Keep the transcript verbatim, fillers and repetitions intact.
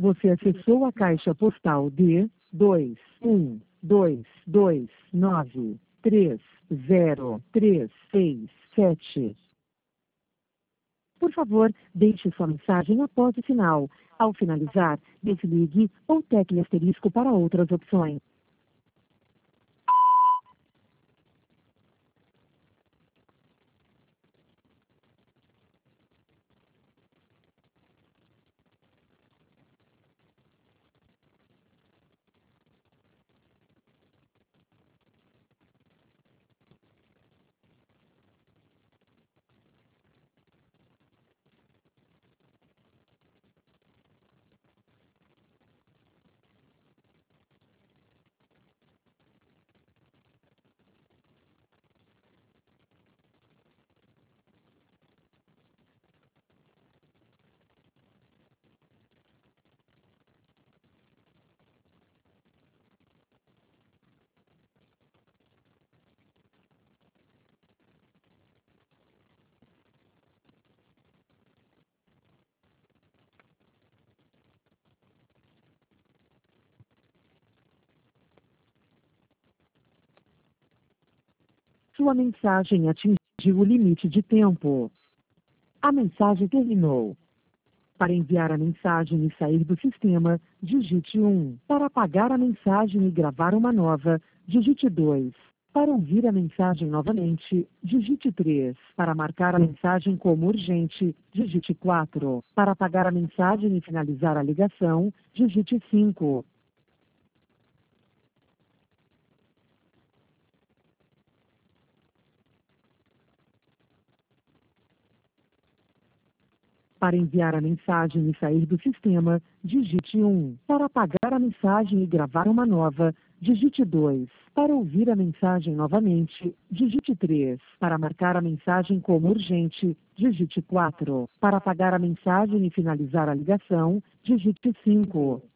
Você acessou a caixa postal D dois um dois dois nove três zero três seis sete. Por favor, deixe sua mensagem após o sinal. Ao finalizar, desligue ou tecle asterisco para outras opções. Sua mensagem atingiu o limite de tempo. A mensagem terminou. Para enviar a mensagem e sair do sistema, digite um. Para apagar a mensagem e gravar uma nova, digite dois. Para ouvir a mensagem novamente, digite três. Para marcar a mensagem como urgente, digite quatro. Para apagar a mensagem e finalizar a ligação, digite cinco. Para enviar a mensagem e sair do sistema, digite um. Para apagar a mensagem e gravar uma nova, digite dois. Para ouvir a mensagem novamente, digite três. Para marcar a mensagem como urgente, digite quatro. Para apagar a mensagem e finalizar a ligação, digite cinco.